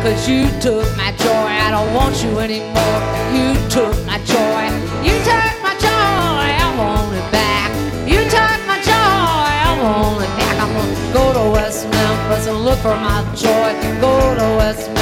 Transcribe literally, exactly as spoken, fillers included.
'cause you took my joy. I don't want you anymore. You took my joy. You took my joy. I want it back. You took my joy. I want it back. I'm gonna go to West Memphis and look for my joy. Go to West Memphis.